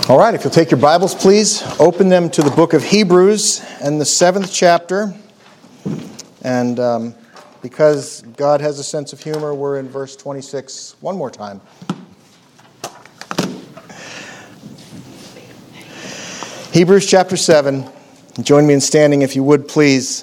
All right, if you'll take your Bibles, please, open them to the book of Hebrews and the 7th chapter. And because God has a sense of humor, we're in verse 26 one more time. Hebrews chapter 7. Join me in standing if you would, please.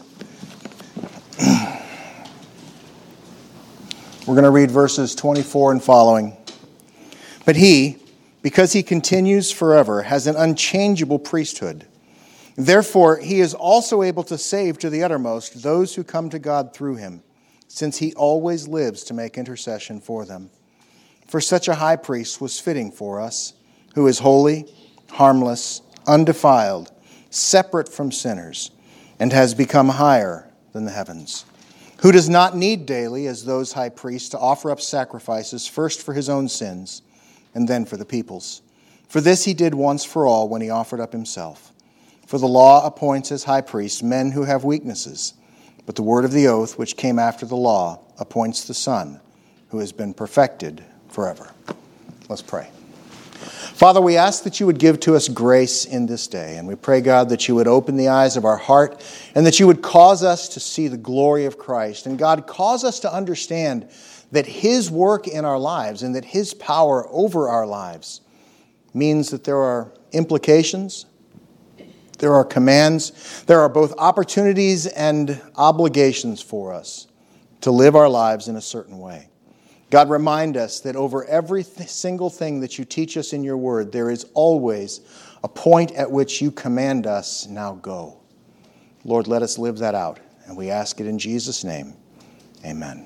We're going to read verses 24 and following. But he, because he continues forever, has an unchangeable priesthood. Therefore, he is also able to save to the uttermost those who come to God through him, since he always lives to make intercession for them. For such a high priest was fitting for us, who is holy, harmless, undefiled, separate from sinners, and has become higher than the heavens, who does not need daily, as those high priests, to offer up sacrifices, first for his own sins, and then for the people's. For this he did once for all when he offered up himself. For the law appoints as high priests men who have weaknesses, but the word of the oath, which came after the law, appoints the Son, who has been perfected forever. Let's pray. Father, we ask that you would give to us grace in this day, and we pray, God, that you would open the eyes of our heart and that you would cause us to see the glory of Christ. And God, cause us to understand that his work in our lives and that his power over our lives means that there are implications, there are commands, there are both opportunities and obligations for us to live our lives in a certain way. God, remind us that over every single thing that you teach us in your word, there is always a point at which you command us, now go. Lord, let us live that out. And we ask it in Jesus' name. Amen.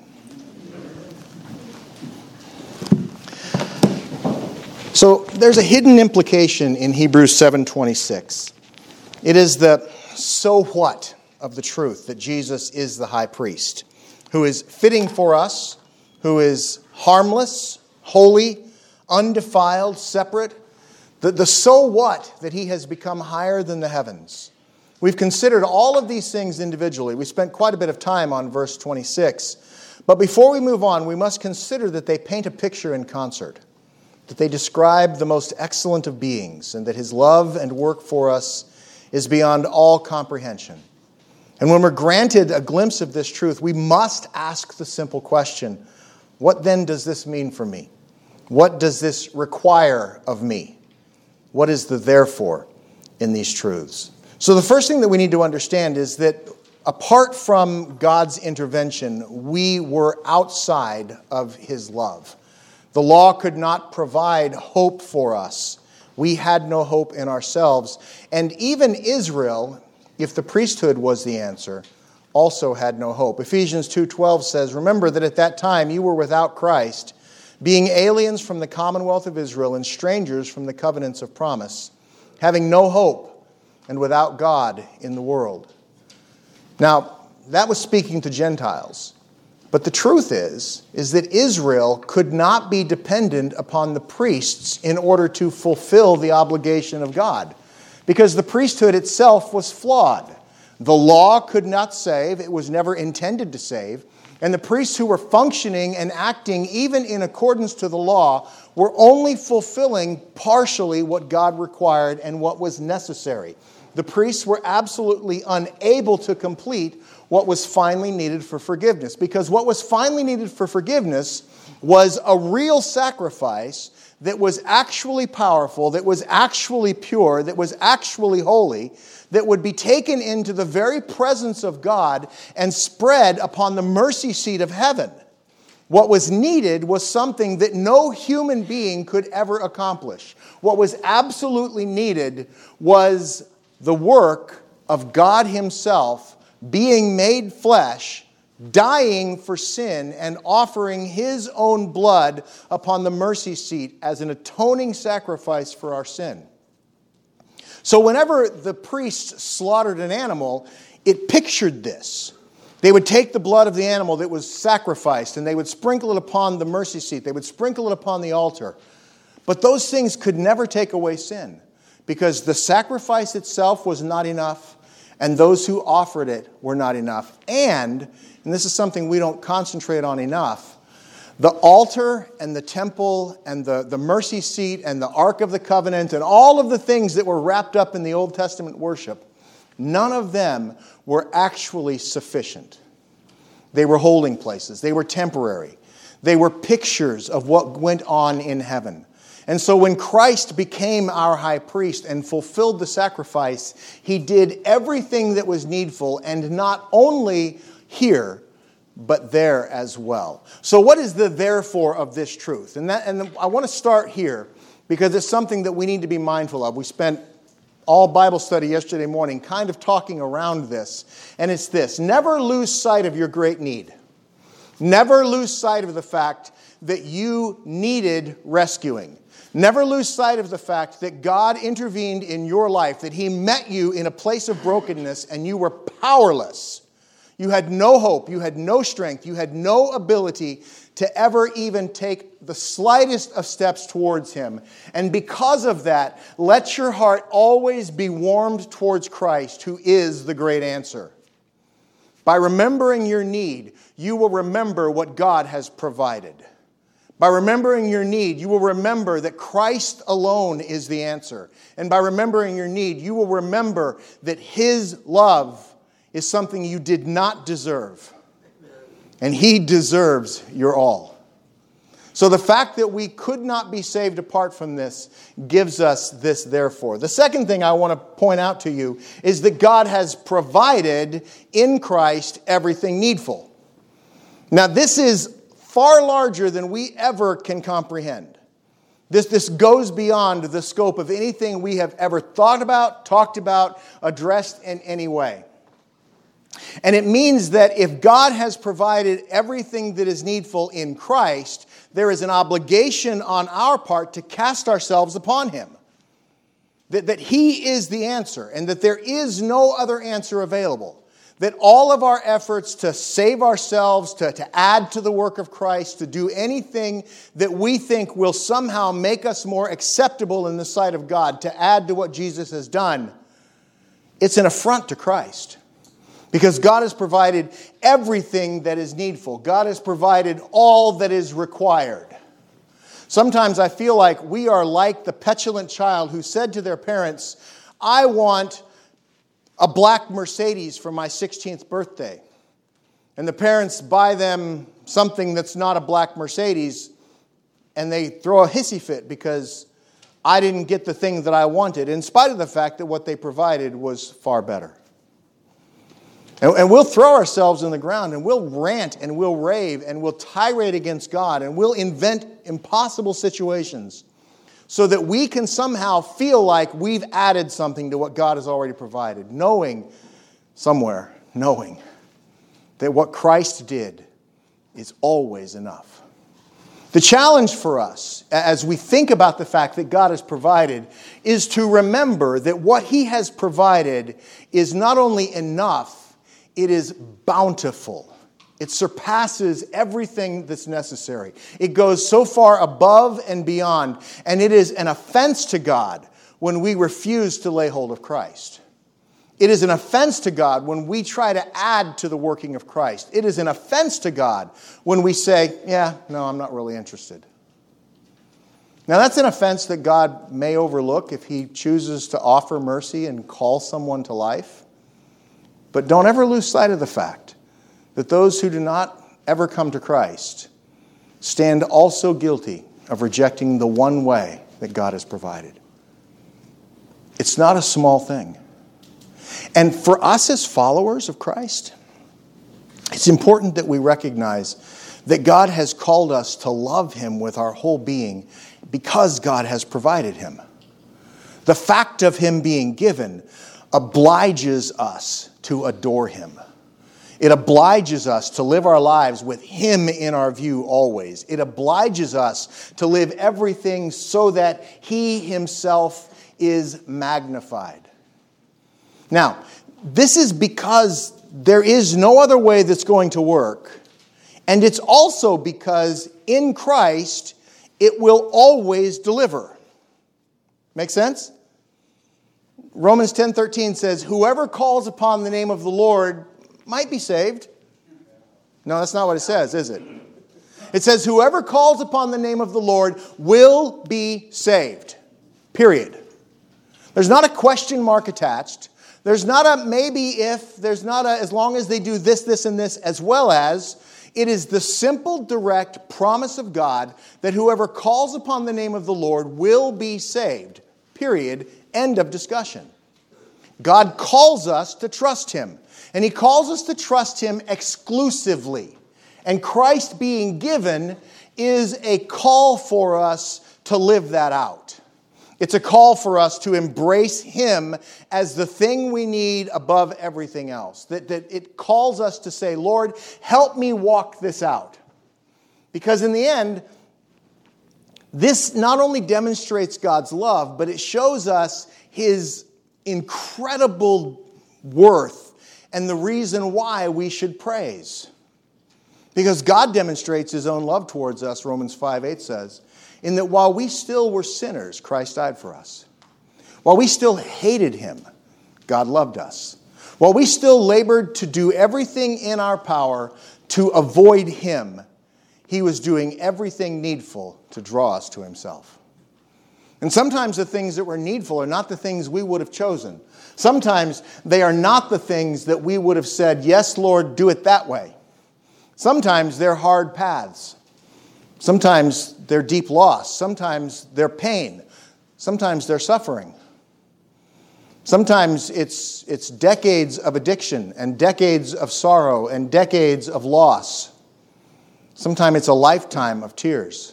So there's a hidden implication in Hebrews 7:26. It is the so what of the truth that Jesus is the high priest, who is fitting for us, who is harmless, holy, undefiled, separate. The so what that he has become higher than the heavens. We've considered all of these things individually. We spent quite a bit of time on verse 26. But before we move on, we must consider that they paint a picture in concert, that they describe the most excellent of beings, and that his love and work for us is beyond all comprehension. And when we're granted a glimpse of this truth, we must ask the simple question, what then does this mean for me? What does this require of me? What is the therefore in these truths? So the first thing that we need to understand is that apart from God's intervention, we were outside of his love. The law could not provide hope for us. We had no hope in ourselves. And even Israel, if the priesthood was the answer, also had no hope. Ephesians 2:12 says, remember that at that time you were without Christ, being aliens from the commonwealth of Israel and strangers from the covenants of promise, having no hope and without God in the world. Now, that was speaking to Gentiles. But the truth is that Israel could not be dependent upon the priests in order to fulfill the obligation of God, because the priesthood itself was flawed. The law could not save. It was never intended to save. And the priests who were functioning and acting even in accordance to the law were only fulfilling partially what God required and what was necessary. The priests were absolutely unable to complete what was finally needed for forgiveness, because what was finally needed for forgiveness was a real sacrifice that was actually powerful, that was actually pure, that was actually holy, that would be taken into the very presence of God and spread upon the mercy seat of heaven. What was needed was something that no human being could ever accomplish. What was absolutely needed was the work of God himself being made flesh, dying for sin, and offering his own blood upon the mercy seat as an atoning sacrifice for our sin. So whenever the priests slaughtered an animal, it pictured this. They would take the blood of the animal that was sacrificed and they would sprinkle it upon the mercy seat. They would sprinkle it upon the altar. But those things could never take away sin, because the sacrifice itself was not enough, and those who offered it were not enough. And this is something we don't concentrate on enough, The altar and the temple and the mercy seat and the Ark of the Covenant and all of the things that were wrapped up in the Old Testament worship, none of them were actually sufficient. They were holding places. They were temporary. They were pictures of what went on in heaven. And so when Christ became our high priest and fulfilled the sacrifice, he did everything that was needful, and not only here, but there as well. So what is the therefore of this truth? And I want to start here because it's something that we need to be mindful of. We spent all Bible study yesterday morning kind of talking around this. And it's this: never lose sight of your great need. Never lose sight of the fact that you needed rescuing. Never lose sight of the fact that God intervened in your life, that he met you in a place of brokenness and you were powerless. You had no hope, you had no strength, you had no ability to ever even take the slightest of steps towards him. And because of that, let your heart always be warmed towards Christ, who is the great answer. By remembering your need, you will remember what God has provided. By remembering your need, you will remember that Christ alone is the answer. And by remembering your need, you will remember that his love is something you did not deserve. And he deserves your all. So the fact that we could not be saved apart from this gives us this therefore. The second thing I want to point out to you is that God has provided in Christ everything needful. Now this is far larger than we ever can comprehend. This goes beyond the scope of anything we have ever thought about, talked about, addressed in any way. And it means that if God has provided everything that is needful in Christ, there is an obligation on our part to cast ourselves upon him. That he is the answer, and that there is no other answer available. That all of our efforts to save ourselves, to add to the work of Christ, to do anything that we think will somehow make us more acceptable in the sight of God, to add to what Jesus has done, it's an affront to Christ. Because God has provided everything that is needful. God has provided all that is required. Sometimes I feel like we are like the petulant child who said to their parents, I want a black Mercedes for my 16th birthday. And the parents buy them something that's not a black Mercedes, and they throw a hissy fit because I didn't get the thing that I wanted, in spite of the fact that what they provided was far better. And we'll throw ourselves in the ground, and we'll rant, and we'll rave, and we'll tirade against God, and we'll invent impossible situations so that we can somehow feel like we've added something to what God has already provided, knowing that what Christ did is always enough. The challenge for us, as we think about the fact that God has provided, is to remember that what he has provided is not only enough, it is bountiful. It surpasses everything that's necessary. It goes so far above and beyond, and it is an offense to God when we refuse to lay hold of Christ. It is an offense to God when we try to add to the working of Christ. It is an offense to God when we say, I'm not really interested. Now that's an offense that God may overlook if he chooses to offer mercy and call someone to life. But don't ever lose sight of the fact that those who do not ever come to Christ stand also guilty of rejecting the one way that God has provided. It's not a small thing. And for us as followers of Christ, it's important that we recognize that God has called us to love him with our whole being because God has provided him. The fact of him being given obliges us to adore him. It obliges us to live our lives with him in our view always. It obliges us to live everything so that he himself is magnified. Now, this is because there is no other way that's going to work. And it's also because in Christ, it will always deliver. Make sense? Romans 10:13 says, whoever calls upon the name of the Lord might be saved. No, that's not what it says, is it? It says, whoever calls upon the name of the Lord will be saved. Period. There's not a question mark attached. There's not a maybe if. There's not a as long as they do this, this, and this, as well as it is the simple, direct promise of God that whoever calls upon the name of the Lord will be saved. Period. End of discussion. God calls us to trust Him. And He calls us to trust Him exclusively. And Christ being given is a call for us to live that out. It's a call for us to embrace Him as the thing we need above everything else. That it calls us to say, Lord, help me walk this out. Because in the end, this not only demonstrates God's love, but it shows us His incredible worth and the reason why we should praise. Because God demonstrates His own love towards us, Romans 5:8 says, in that while we still were sinners, Christ died for us. While we still hated Him, God loved us. While we still labored to do everything in our power to avoid Him, He was doing everything needful to draw us to Himself. And sometimes the things that were needful are not the things we would have chosen. Sometimes they are not the things that we would have said, yes, Lord, do it that way. Sometimes they're hard paths. Sometimes they're deep loss. Sometimes they're pain. Sometimes they're suffering. Sometimes it's decades of addiction and decades of sorrow and decades of loss. Sometimes it's a lifetime of tears.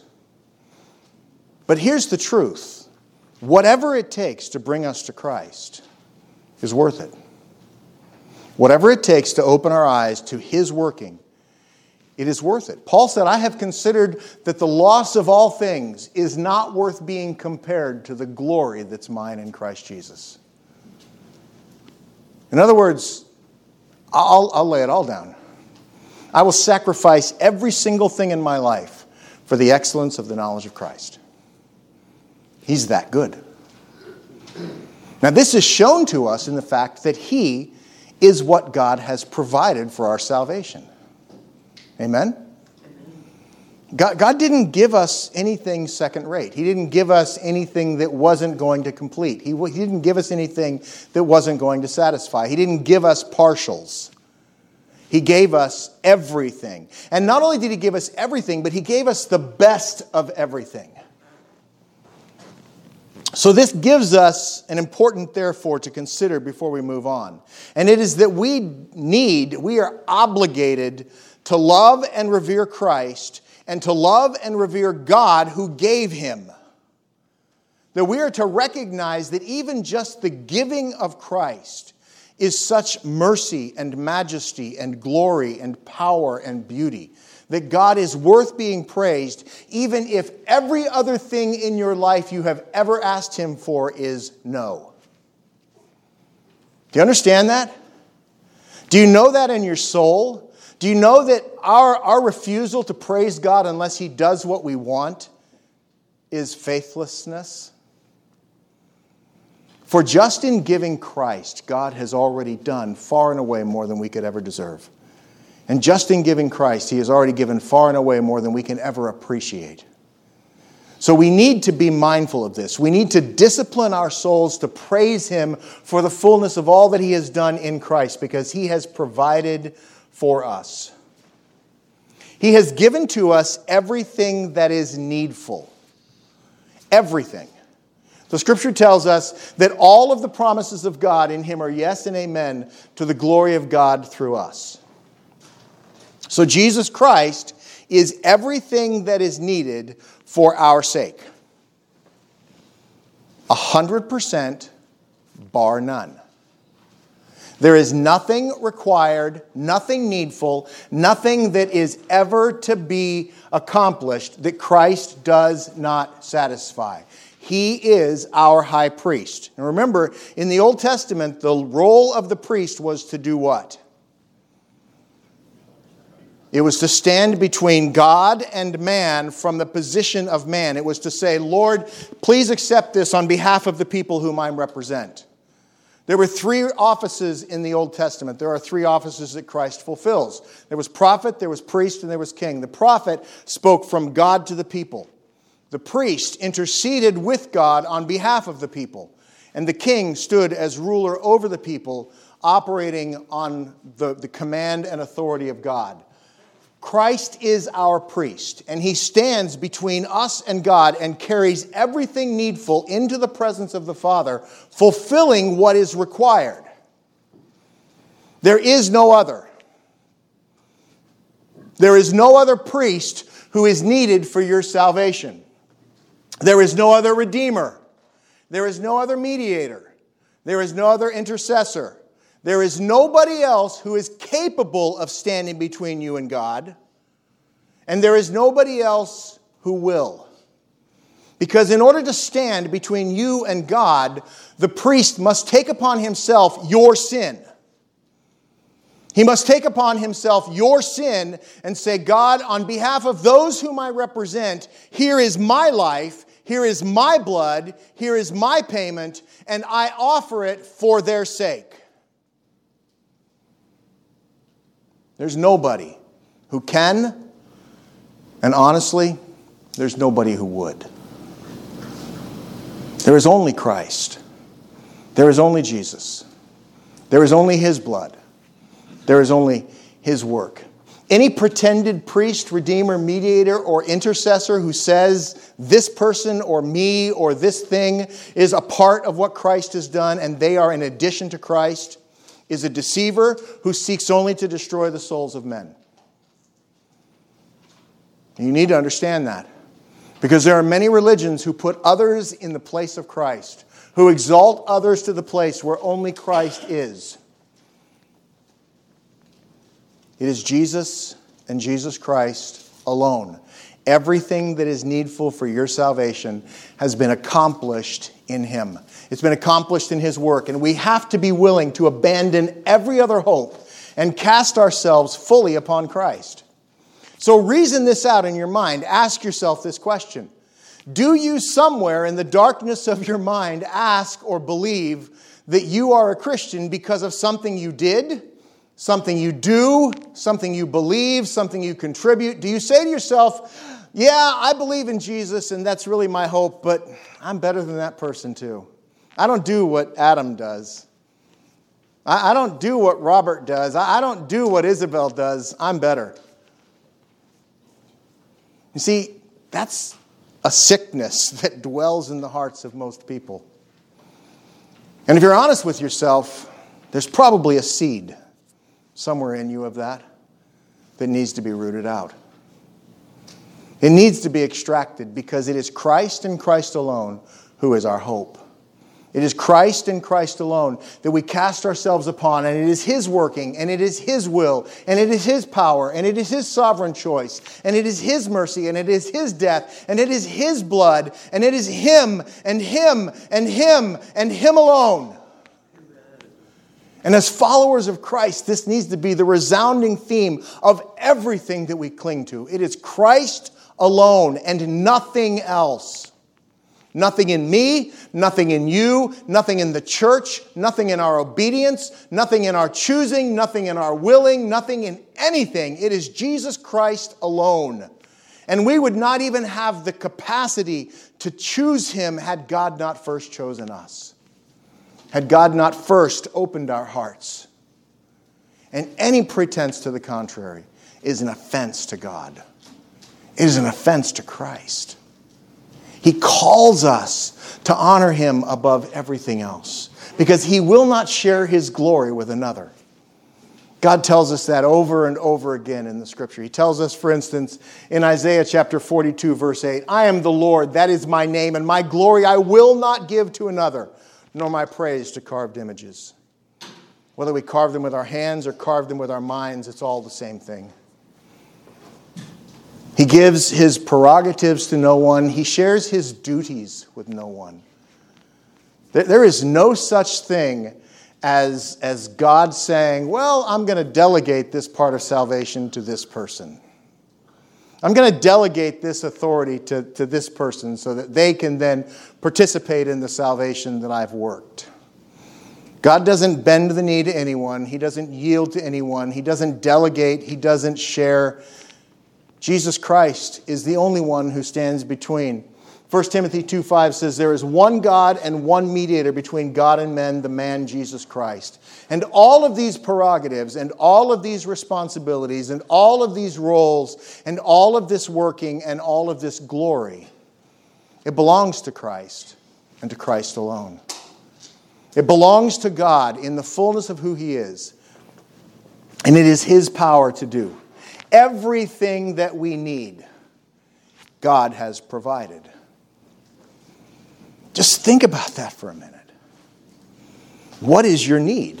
But here's the truth. Whatever it takes to bring us to Christ is worth it. Whatever it takes to open our eyes to His working, it is worth it. Paul said, I have considered that the loss of all things is not worth being compared to the glory that's mine in Christ Jesus. In other words, I'll lay it all down. I will sacrifice every single thing in my life for the excellence of the knowledge of Christ. He's that good. Now, this is shown to us in the fact that He is what God has provided for our salvation. Amen? God didn't give us anything second rate. He didn't give us anything that wasn't going to complete. He didn't give us anything that wasn't going to satisfy. He didn't give us partials. He gave us everything. And not only did He give us everything, but He gave us the best of everything. So this gives us an important therefore to consider before we move on. And it is that we are obligated to love and revere Christ and to love and revere God who gave Him. That we are to recognize that even just the giving of Christ is such mercy and majesty and glory and power and beauty that God is worth being praised, even if every other thing in your life you have ever asked Him for is no. Do you understand that? Do you know that in your soul? Do you know that our refusal to praise God unless He does what we want is faithlessness? For just in giving Christ, God has already done far and away more than we could ever deserve. And just in giving Christ, He has already given far and away more than we can ever appreciate. So we need to be mindful of this. We need to discipline our souls to praise Him for the fullness of all that He has done in Christ, because He has provided for us. He has given to us everything that is needful. Everything. The Scripture tells us that all of the promises of God in Him are yes and amen to the glory of God through us. So Jesus Christ is everything that is needed for our sake. 100%, bar none. There is nothing required, nothing needful, nothing that is ever to be accomplished that Christ does not satisfy. He is our high priest. And remember, in the Old Testament, the role of the priest was to do what? It was to stand between God and man from the position of man. It was to say, Lord, please accept this on behalf of the people whom I represent. There were three offices in the Old Testament. There are three offices that Christ fulfills. There was prophet, there was priest, and there was king. The prophet spoke from God to the people. The priest interceded with God on behalf of the people. And the king stood as ruler over the people, operating on the command and authority of God. Christ is our priest, and he stands between us and God and carries everything needful into the presence of the Father, fulfilling what is required. There is no other. There is no other priest who is needed for your salvation. There is no other redeemer. There is no other mediator. There is no other intercessor. There is nobody else who is capable of standing between you and God. And there is nobody else who will. Because in order to stand between you and God, the priest must take upon himself your sin. He must take upon himself your sin and say, God, on behalf of those whom I represent, here is my life, here is my blood, here is my payment, and I offer it for their sake. There's nobody who can, and honestly, there's nobody who would. There is only Christ. There is only Jesus. There is only his blood. There is only his work. Any pretended priest, redeemer, mediator, or intercessor who says this person or me or this thing is a part of what Christ has done and they are in addition to Christ is a deceiver who seeks only to destroy the souls of men. You need to understand that. Because there are many religions who put others in the place of Christ, who exalt others to the place where only Christ is. It is Jesus and Jesus Christ alone. Everything that is needful for your salvation has been accomplished in him. It's been accomplished in his work, and we have to be willing to abandon every other hope and cast ourselves fully upon Christ. So reason this out in your mind. Ask yourself this question. Do you somewhere in the darkness of your mind ask or believe that you are a Christian because of something you did, something you do, something you believe, something you contribute? Do you say to yourself, yeah, I believe in Jesus and that's really my hope, but I'm better than that person too. I don't do what Adam does. I don't do what Robert does. I don't do what Isabel does. I'm better. You see, that's a sickness that dwells in the hearts of most people. And if you're honest with yourself, there's probably a seed somewhere in you of that needs to be rooted out. It needs to be extracted because it is Christ and Christ alone who is our hope. It is Christ and Christ alone that we cast ourselves upon, and it is his working, and it is his will, and it is his power, and it is his sovereign choice, and it is his mercy, and it is his death, and it is his blood, and it is him, and him, and him, and him alone. And as followers of Christ, this needs to be the resounding theme of everything that we cling to. It is Christ alone and nothing else. Nothing in me, nothing in you, nothing in the church, nothing in our obedience, nothing in our choosing, nothing in our willing, nothing in anything. It is Jesus Christ alone. And we would not even have the capacity to choose him had God not first chosen us. Had God not first opened our hearts. And any pretense to the contrary is an offense to God. It is an offense to Christ. He calls us to honor him above everything else because he will not share his glory with another. God tells us that over and over again in the scripture. He tells us, for instance, in Isaiah chapter 42, verse 8, I am the Lord, that is my name, and my glory I will not give to another, nor my praise to carved images. Whether we carve them with our hands or carve them with our minds, it's all the same thing. He gives his prerogatives to no one. He shares his duties with no one. There is no such thing as God saying, well, I'm going to delegate this part of salvation to this person. I'm going to delegate this authority to this person so that they can then participate in the salvation that I've worked. God doesn't bend the knee to anyone. He doesn't yield to anyone. He doesn't delegate. He doesn't share. Jesus Christ is the only one who stands between. 1 Timothy 2:5 says, there is one God and one mediator between God and men, the man Jesus Christ. And all of these prerogatives and all of these responsibilities and all of these roles and all of this working and all of this glory, it belongs to Christ and to Christ alone. It belongs to God in the fullness of who He is. And it is His power to do. Everything that we need, God has provided. Just think about that for a minute. What is your need?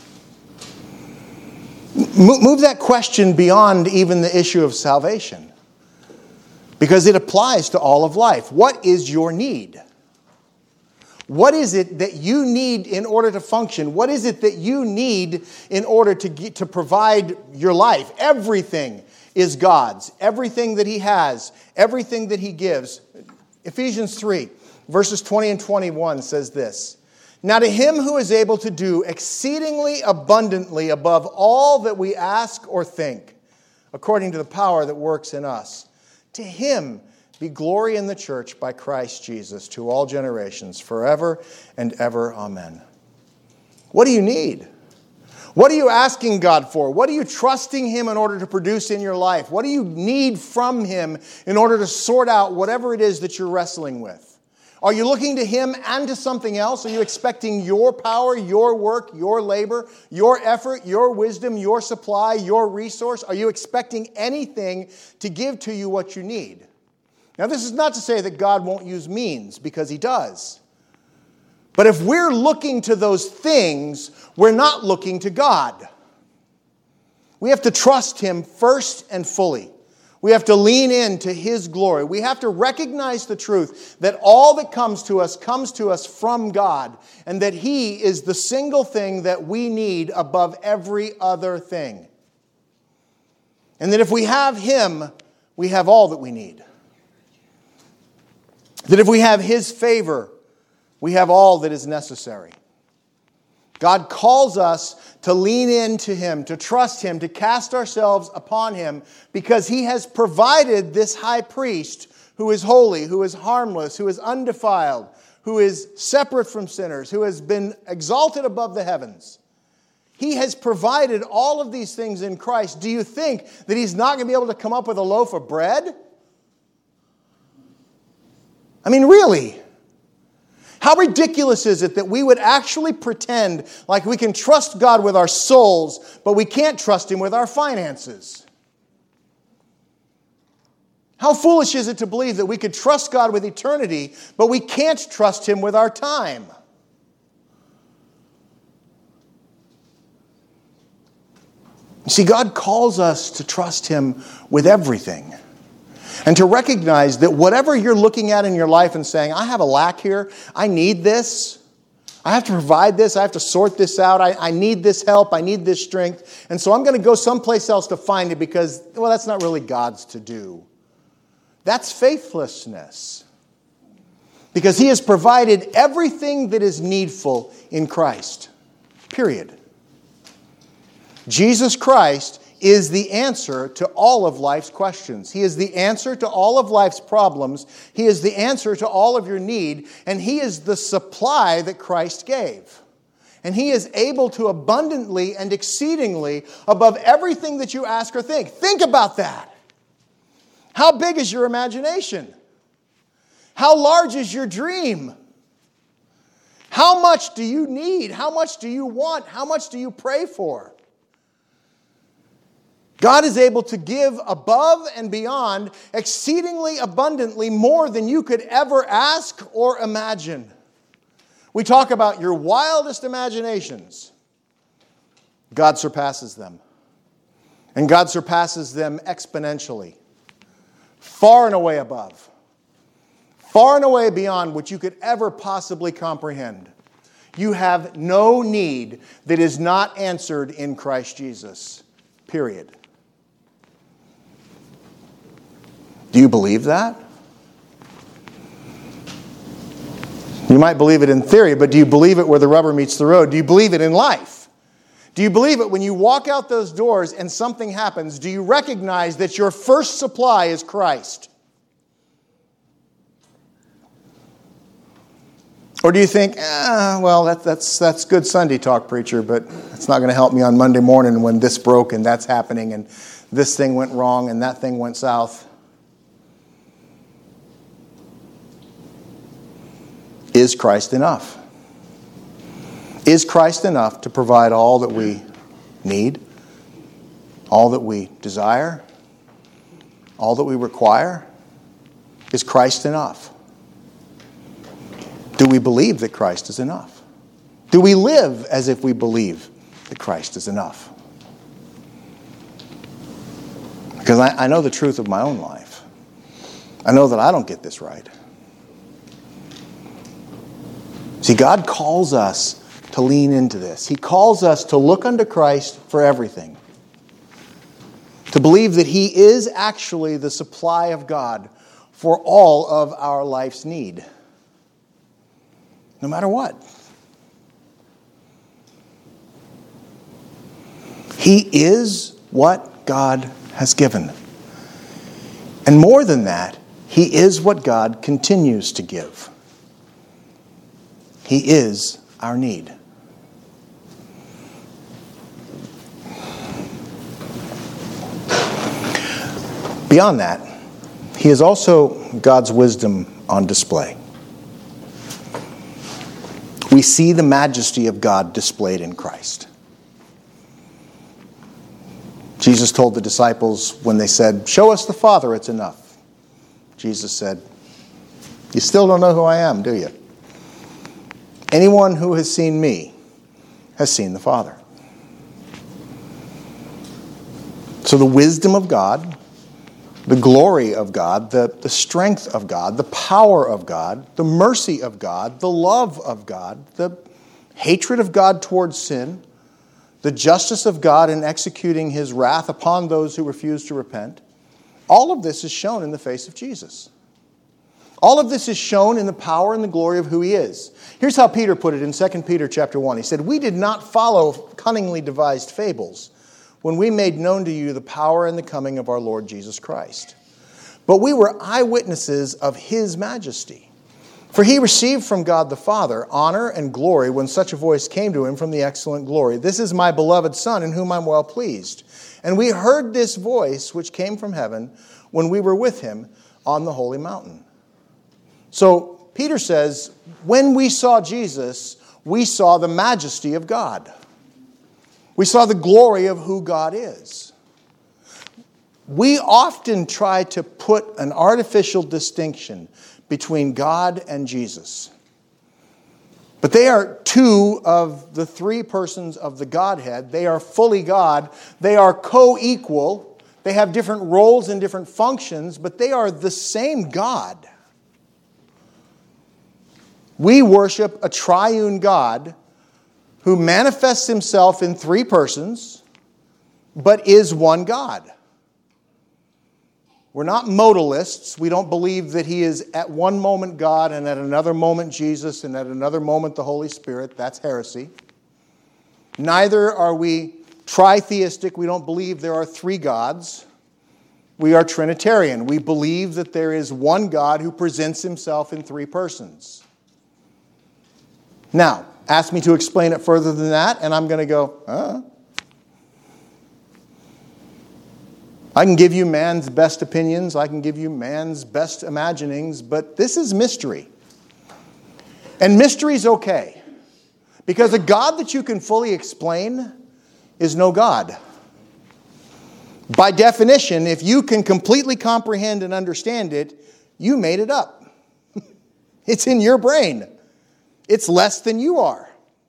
Move that question beyond even the issue of salvation, because it applies to all of life. What is your need? What is it that you need in order to function? What is it that you need in order to provide your life? Everything is God's. Everything that He has, everything that He gives. Ephesians 3, verses 20 and 21 says this. Now to Him who is able to do exceedingly abundantly above all that we ask or think, according to the power that works in us, to Him be glory in the church by Christ Jesus to all generations, forever and ever. Amen. What do you need? What are you asking God for? What are you trusting Him in order to produce in your life? What do you need from Him in order to sort out whatever it is that you're wrestling with? Are you looking to Him and to something else? Are you expecting your power, your work, your labor, your effort, your wisdom, your supply, your resource? Are you expecting anything to give to you what you need? Now, this is not to say that God won't use means, because He does. But if we're looking to those things, we're not looking to God. We have to trust Him first and fully. We have to lean into His glory. We have to recognize the truth that all that comes to us from God, and that He is the single thing that we need above every other thing. And that if we have Him, we have all that we need. That if we have His favor, we have all that is necessary. God calls us to lean into Him, to trust Him, to cast ourselves upon Him, because He has provided this high priest who is holy, who is harmless, who is undefiled, who is separate from sinners, who has been exalted above the heavens. He has provided all of these things in Christ. Do you think that He's not going to be able to come up with a loaf of bread? I mean, really? How ridiculous is it that we would actually pretend like we can trust God with our souls, but we can't trust Him with our finances? How foolish is it to believe that we could trust God with eternity, but we can't trust Him with our time? You see, God calls us to trust Him with everything. And to recognize that whatever you're looking at in your life and saying, I have a lack here, I need this, I have to provide this, I have to sort this out, I need this help, I need this strength, and so I'm going to go someplace else to find it because, well, that's not really God's to do. That's faithlessness. Because He has provided everything that is needful in Christ. Period. Jesus Christ is the answer to all of life's questions. He is the answer to all of life's problems. He is the answer to all of your need. And He is the supply that Christ gave. And He is able to abundantly and exceedingly above everything that you ask or think. Think about that. How big is your imagination? How large is your dream? How much do you need? How much do you want? How much do you pray for? God is able to give above and beyond, exceedingly abundantly more than you could ever ask or imagine. We talk about your wildest imaginations. God surpasses them. And God surpasses them exponentially. Far and away above. Far and away beyond what you could ever possibly comprehend. You have no need that is not answered in Christ Jesus. Period. Do you believe that? You might believe it in theory, but do you believe it where the rubber meets the road? Do you believe it in life? Do you believe it when you walk out those doors and something happens? Do you recognize that your first supply is Christ? Or do you think, well, that's good Sunday talk, preacher, but it's not going to help me on Monday morning when this broke and that's happening and this thing went wrong and that thing went south? Is Christ enough? Is Christ enough to provide all that we need, all that we desire, all that we require? Is Christ enough? Do we believe that Christ is enough? Do we live as if we believe that Christ is enough? Because I know the truth of my own life. I know that I don't get this right. See, God calls us to lean into this. He calls us to look unto Christ for everything. To believe that He is actually the supply of God for all of our life's need. No matter what. He is what God has given. And more than that, He is what God continues to give. He is our need. Beyond that, He is also God's wisdom on display. We see the majesty of God displayed in Christ. Jesus told the disciples when they said, "Show us the Father, it's enough." Jesus said, "You still don't know who I am, do you? Anyone who has seen me has seen the Father." So the wisdom of God, the glory of God, the strength of God, the power of God, the mercy of God, the love of God, the hatred of God towards sin, the justice of God in executing His wrath upon those who refuse to repent, all of this is shown in the face of Jesus. All of this is shown in the power and the glory of who He is. Here's how Peter put it in 2 Peter chapter 1. He said, "We did not follow cunningly devised fables when we made known to you the power and the coming of our Lord Jesus Christ. But we were eyewitnesses of His majesty. For He received from God the Father honor and glory when such a voice came to Him from the excellent glory. 'This is my beloved Son in whom I'm well pleased.' And we heard this voice which came from heaven when we were with Him on the holy mountain." So Peter says, when we saw Jesus, we saw the majesty of God. We saw the glory of who God is. We often try to put an artificial distinction between God and Jesus. But they are two of the three persons of the Godhead. They are fully God. They are co-equal. They have different roles and different functions, but they are the same God. We worship a triune God who manifests Himself in three persons, but is one God. We're not modalists. We don't believe that He is at one moment God and at another moment Jesus and at another moment the Holy Spirit. That's heresy. Neither are we tritheistic. We don't believe there are three gods. We are Trinitarian. We believe that there is one God who presents Himself in three persons. Now, ask me to explain it further than that, and I'm going to go, I can give you man's best opinions. I can give you man's best imaginings, but this is mystery. And mystery's okay. Because a God that you can fully explain is no God. By definition, if you can completely comprehend and understand it, you made it up. It's in your brain. It's less than you are.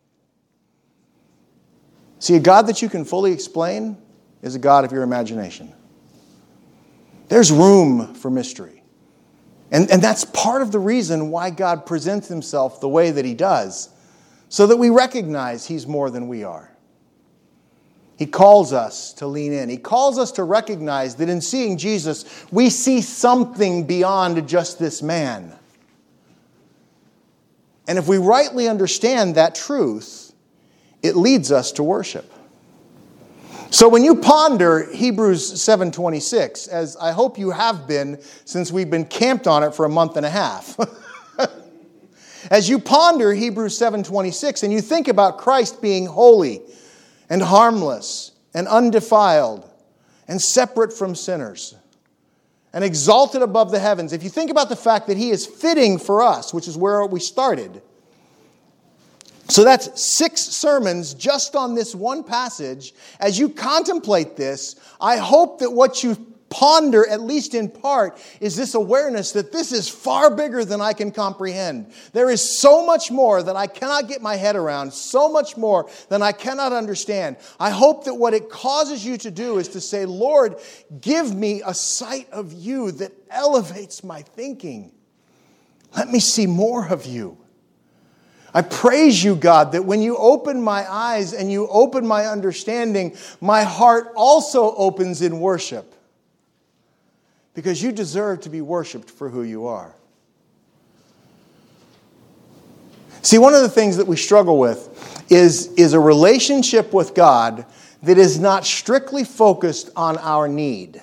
See, a God that you can fully explain is a God of your imagination. There's room for mystery. And that's part of the reason why God presents Himself the way that He does, so that we recognize He's more than we are. He calls us to lean in. He calls us to recognize that in seeing Jesus, we see something beyond just this man. And if we rightly understand that truth, it leads us to worship. So when you ponder Hebrews 7:26, as I hope you have been since we've been camped on it for a month and a half, as you ponder Hebrews 7:26 and you think about Christ being holy and harmless and undefiled and separate from sinners and exalted above the heavens, if you think about the fact that he is fitting for us, which is where we started, so that's 6 sermons just on this one passage. As you contemplate this, I hope that what you ponder, at least in part, is this awareness that this is far bigger than I can comprehend. There is so much more that I cannot get my head around, so much more than I cannot understand. I hope that what it causes you to do is to say, Lord, give me a sight of you that elevates my thinking. Let me see more of you. I praise you, God, that when you open my eyes and you open my understanding, my heart also opens in worship. Because you deserve to be worshiped for who you are. See, one of the things that we struggle with is a relationship with God that is not strictly focused on our need.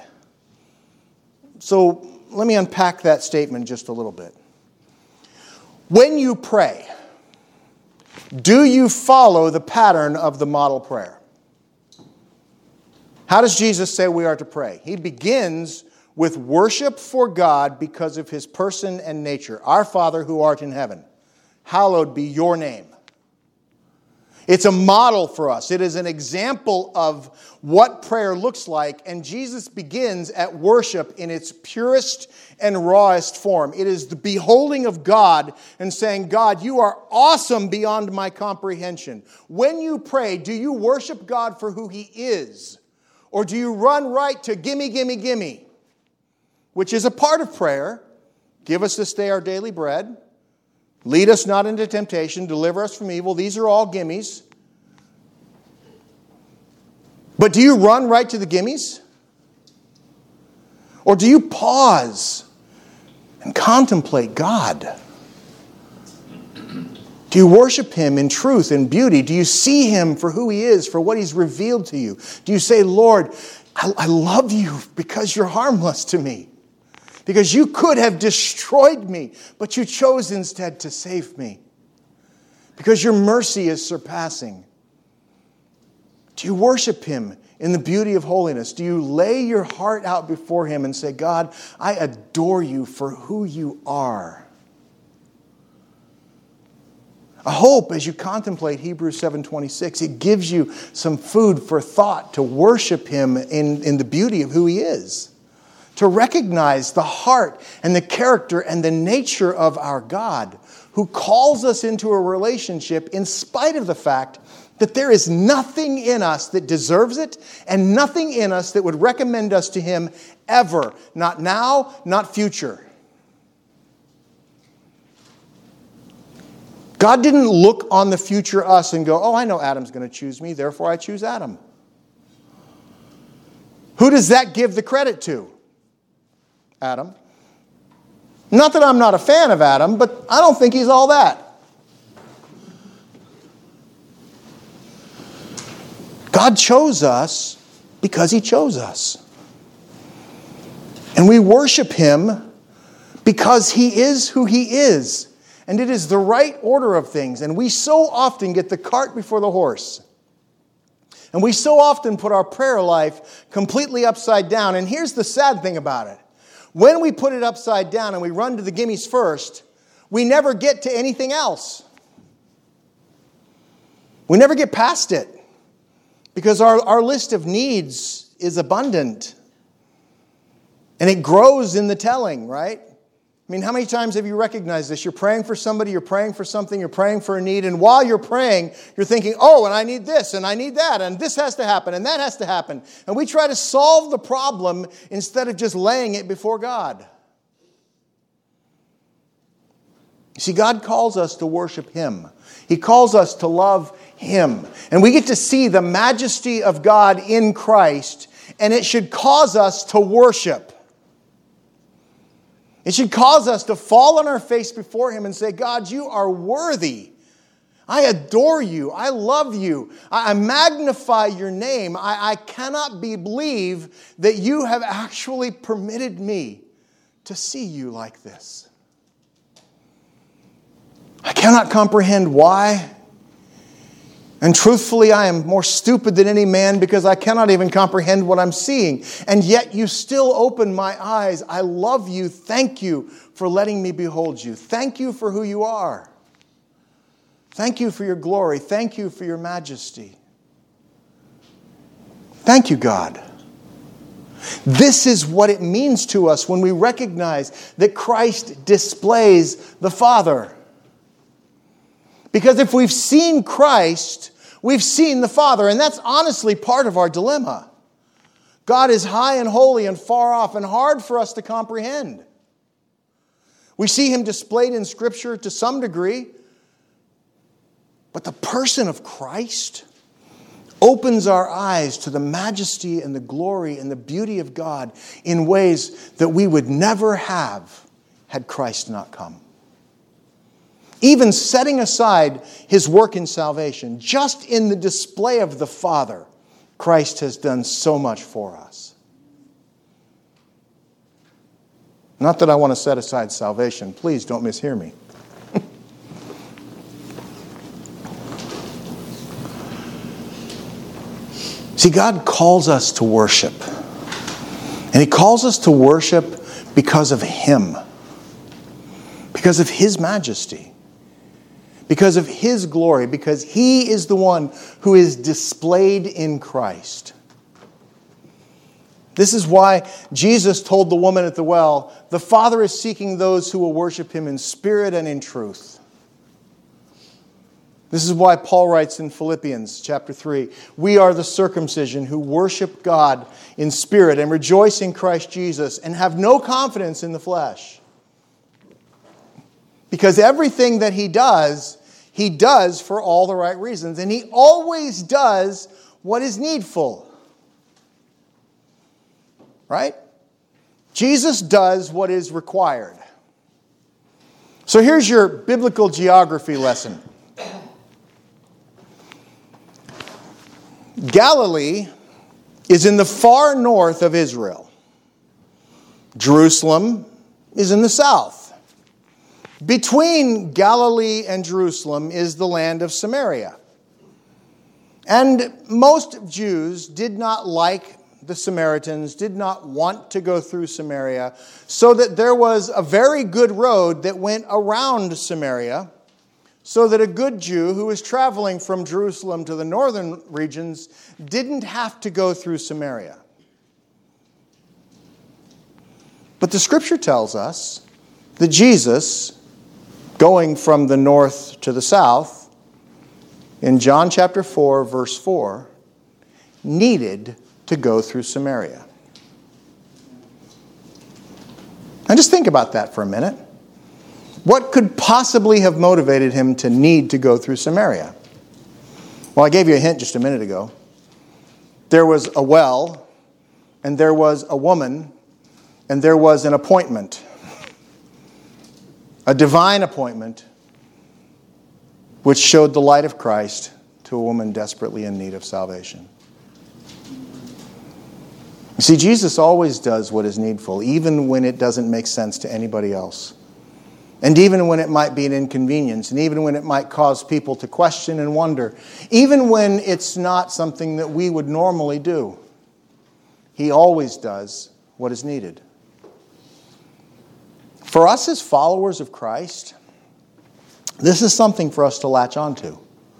So let me unpack that statement just a little bit. When you pray, do you follow the pattern of the model prayer? How does Jesus say we are to pray? He begins with worship for God because of his person and nature. Our Father who art in heaven, hallowed be your name. It's a model for us. It is an example of what prayer looks like, and Jesus begins at worship in its purest and rawest form. It is the beholding of God and saying, God, you are awesome beyond my comprehension. When you pray, do you worship God for who he is? Or do you run right to gimme, gimme, gimme? Which is a part of prayer. Give us this day our daily bread. Lead us not into temptation. Deliver us from evil. These are all gimmies. But do you run right to the gimmies? Or do you pause and contemplate God? Do you worship him in truth and beauty? Do you see him for who he is, for what he's revealed to you? Do you say, Lord, I love you because you're harmless to me? Because you could have destroyed me, but you chose instead to save me. Because your mercy is surpassing. Do you worship him in the beauty of holiness? Do you lay your heart out before him and say, God, I adore you for who you are? I hope as you contemplate Hebrews 7:26, it gives you some food for thought to worship him in the beauty of who he is. To recognize the heart and the character and the nature of our God, who calls us into a relationship in spite of the fact that there is nothing in us that deserves it and nothing in us that would recommend us to him ever. Not now, not future. God didn't look on the future us and go, oh, I know Adam's going to choose me, therefore I choose Adam. Who does that give the credit to? Adam. Not that I'm not a fan of Adam, but I don't think he's all that. God chose us because he chose us. And we worship him because he is who he is. And it is the right order of things. And we so often get the cart before the horse. And we so often put our prayer life completely upside down. And here's the sad thing about it. When we put it upside down and we run to the gimmies first, we never get to anything else. We never get past it. Because our list of needs is abundant. And it grows in the telling, right? I mean, how many times have you recognized this? You're praying for somebody, you're praying for something, you're praying for a need, and while you're praying, you're thinking, oh, and I need this, and I need that, and this has to happen, and that has to happen. And we try to solve the problem instead of just laying it before God. You see, God calls us to worship him. He calls us to love him. And we get to see the majesty of God in Christ, and it should cause us to worship. It should cause us to fall on our face before Him and say, God, you are worthy. I adore you. I love you. I magnify your name. I cannot believe that you have actually permitted me to see you like this. I cannot comprehend why. And truthfully, I am more stupid than any man because I cannot even comprehend what I'm seeing. And yet you still open my eyes. I love you. Thank you for letting me behold you. Thank you for who you are. Thank you for your glory. Thank you for your majesty. Thank you, God. This is what it means to us when we recognize that Christ displays the Father. Because if we've seen Christ, we've seen the Father. And that's honestly part of our dilemma. God is high and holy and far off and hard for us to comprehend. We see Him displayed in Scripture to some degree. But the person of Christ opens our eyes to the majesty and the glory and the beauty of God in ways that we would never have had Christ not come. Even setting aside His work in salvation, just in the display of the Father, Christ has done so much for us. Not that I want to set aside salvation. Please don't mishear me. See, God calls us to worship. And He calls us to worship because of Him. Because of His majesty. Because of His glory. Because He is the one who is displayed in Christ. This is why Jesus told the woman at the well, the Father is seeking those who will worship Him in spirit and in truth. This is why Paul writes in Philippians chapter 3, we are the circumcision who worship God in spirit and rejoice in Christ Jesus and have no confidence in the flesh. Because everything that He does for all the right reasons. And He always does what is needful. Right? Jesus does what is required. So here's your biblical geography lesson. Galilee is in the far north of Israel. Jerusalem is in the south. Between Galilee and Jerusalem is the land of Samaria. And most Jews did not like the Samaritans, did not want to go through Samaria, so that there was a very good road that went around Samaria, so that a good Jew who was traveling from Jerusalem to the northern regions didn't have to go through Samaria. But the Scripture tells us that Jesus, going from the north to the south, in John chapter 4, verse 4, needed to go through Samaria. Now just think about that for a minute. What could possibly have motivated Him to need to go through Samaria? Well, I gave you a hint just a minute ago. There was a well, and there was a woman, and there was an appointment. A divine appointment which showed the light of Christ to a woman desperately in need of salvation. You see, Jesus always does what is needful, even when it doesn't make sense to anybody else. And even when it might be an inconvenience, and even when it might cause people to question and wonder, even when it's not something that we would normally do, He always does what is needed. For us as followers of Christ, this is something for us to latch onto.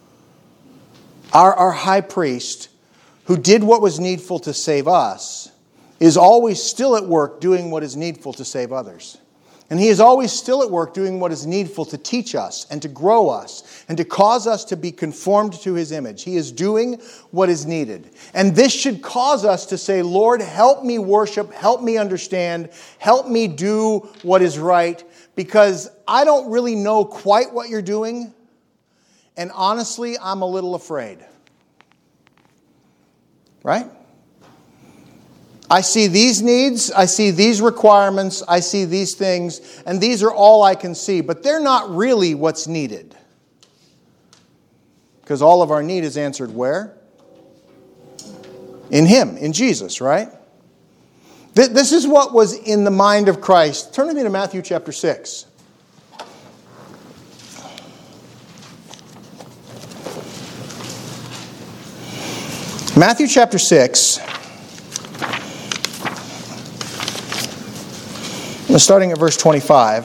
Our high priest, who did what was needful to save us, is always still at work doing what is needful to save others. And He is always still at work doing what is needful to teach us and to grow us and to cause us to be conformed to His image. He is doing what is needed. And this should cause us to say, Lord, help me worship, help me understand, help me do what is right, because I don't really know quite what you're doing, and honestly, I'm a little afraid. Right? I see these needs, I see these requirements, I see these things, and these are all I can see. But they're not really what's needed. Because all of our need is answered where? In Him, in Jesus, right? This is what was in the mind of Christ. Turn with me to Matthew chapter 6. Matthew chapter 6. Starting at verse 25.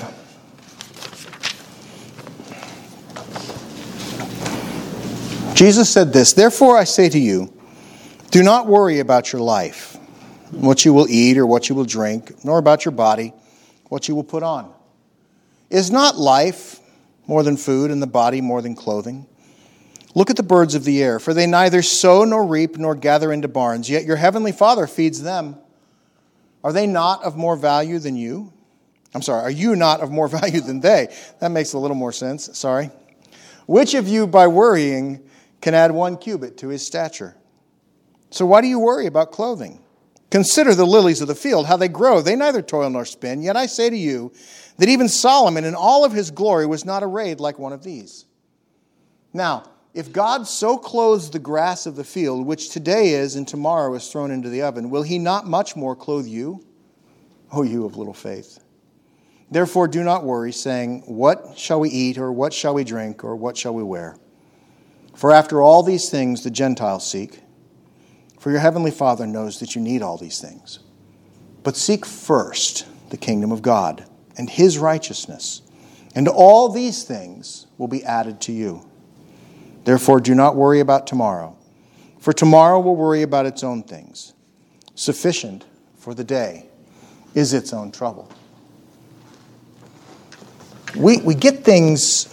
Jesus said this, "Therefore I say to you, do not worry about your life, what you will eat or what you will drink, nor about your body, what you will put on. Is not life more than food, and the body more than clothing? Look at the birds of the air, for they neither sow nor reap nor gather into barns, yet your heavenly Father feeds them. Are they not of more value than you? Are you not of more value than they?" That makes a little more sense. Sorry. "Which of you by worrying can add 1 cubit to his stature? So why do you worry about clothing? Consider the lilies of the field, how they grow. They neither toil nor spin. Yet I say to you that even Solomon in all of his glory was not arrayed like one of these. Now, if God so clothes the grass of the field, which today is and tomorrow is thrown into the oven, will He not much more clothe you, O you of little faith? Therefore do not worry, saying, what shall we eat, or what shall we drink, or what shall we wear? For after all these things the Gentiles seek. For your heavenly Father knows that you need all these things. But seek first the kingdom of God and His righteousness, and all these things will be added to you. Therefore do not worry about tomorrow, for tomorrow will worry about its own things. Sufficient for the day is its own trouble." We get things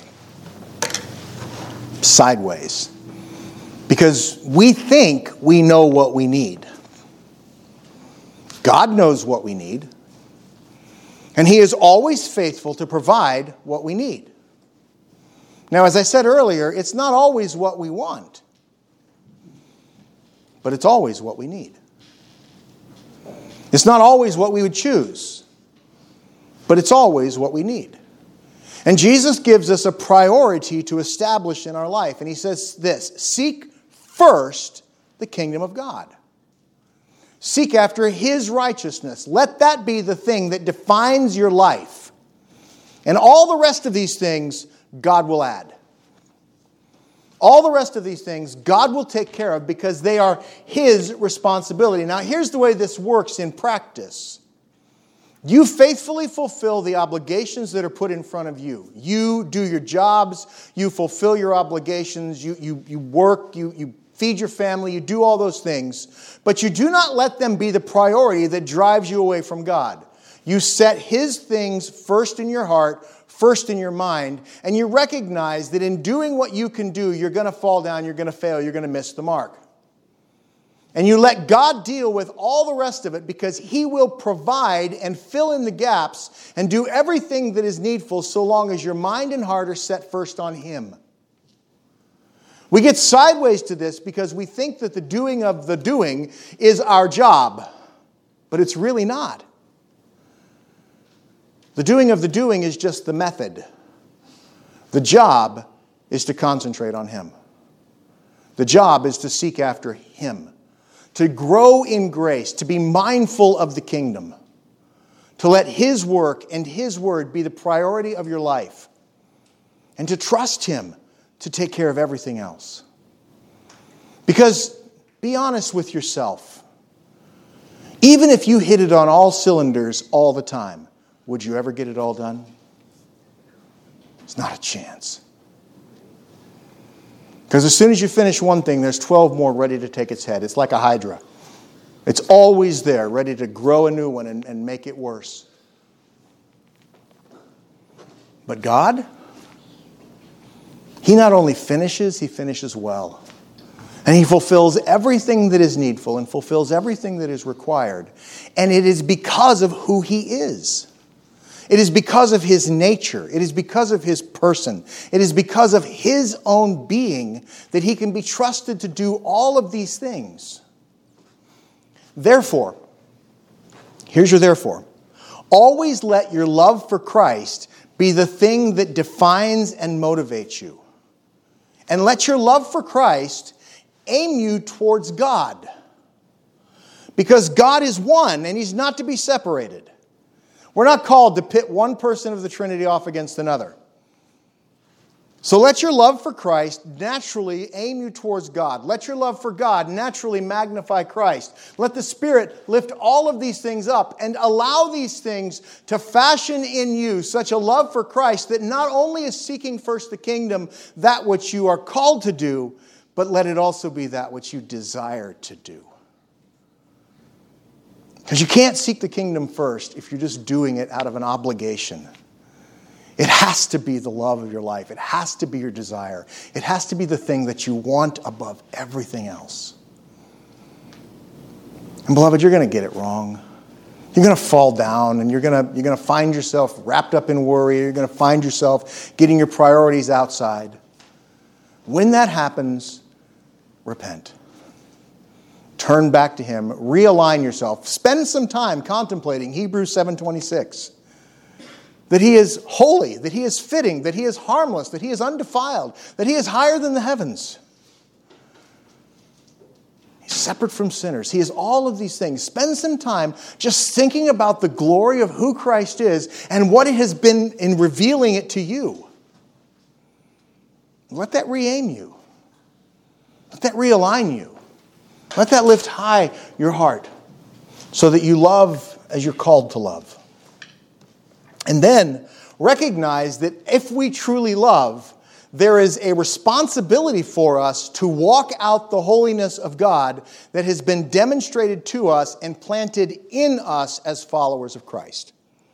sideways because we think we know what we need. God knows what we need, and He is always faithful to provide what we need. Now, as I said earlier, it's not always what we want, but it's always what we need. It's not always what we would choose, but it's always what we need. And Jesus gives us a priority to establish in our life. And He says this, seek first the kingdom of God. Seek after His righteousness. Let that be the thing that defines your life. And all the rest of these things, God will add. All the rest of these things, God will take care of because they are His responsibility. Now, here's the way this works in practice. You faithfully fulfill the obligations that are put in front of you. You do your jobs. You fulfill your obligations. You work. You feed your family. You do all those things. But you do not let them be the priority that drives you away from God. You set His things first in your heart, first in your mind, and you recognize that in doing what you can do, you're going to fall down, you're going to fail, you're going to miss the mark. And you let God deal with all the rest of it because He will provide and fill in the gaps and do everything that is needful so long as your mind and heart are set first on Him. We get sideways to this because we think that the doing of the doing is our job, but it's really not. The doing of the doing is just the method. The job is to concentrate on Him. The job is to seek after Him. To grow in grace, to be mindful of the kingdom, to let His work and His word be the priority of your life, and to trust Him to take care of everything else. Because, be honest with yourself, even if you hit it on all cylinders all the time, would you ever get it all done? It's not a chance. Because as soon as you finish one thing, there's 12 more ready to take its head. It's like a hydra. It's always there, ready to grow a new one and make it worse. But God, He not only finishes, He finishes well. And He fulfills everything that is needful and fulfills everything that is required. And it is because of who He is. It is because of His nature. It is because of His person. It is because of His own being that He can be trusted to do all of these things. Therefore, here's your therefore. Always let your love for Christ be the thing that defines and motivates you. And let your love for Christ aim you towards God. Because God is one and He's not to be separated. We're not called to pit one person of the Trinity off against another. So let your love for Christ naturally aim you towards God. Let your love for God naturally magnify Christ. Let the Spirit lift all of these things up and allow these things to fashion in you such a love for Christ that not only is seeking first the kingdom, that which you are called to do, but let it also be that which you desire to do. Because you can't seek the kingdom first if you're just doing it out of an obligation. It has to be the love of your life. It has to be your desire. It has to be the thing that you want above everything else. And beloved, you're going to get it wrong. You're going to fall down and you're going to find yourself wrapped up in worry. You're going to find yourself getting your priorities outside. When that happens, repent. Turn back to Him. Realign yourself. Spend some time contemplating Hebrews 7:26. That He is holy, that He is fitting, that He is harmless, that He is undefiled, that He is higher than the heavens. He's separate from sinners. He is all of these things. Spend some time just thinking about the glory of who Christ is and what it has been in revealing it to you. Let that re-aim you. Let that realign you. Let that lift high your heart so that you love as you're called to love. And then recognize that if we truly love, there is a responsibility for us to walk out the holiness of God that has been demonstrated to us and planted in us as followers of Christ.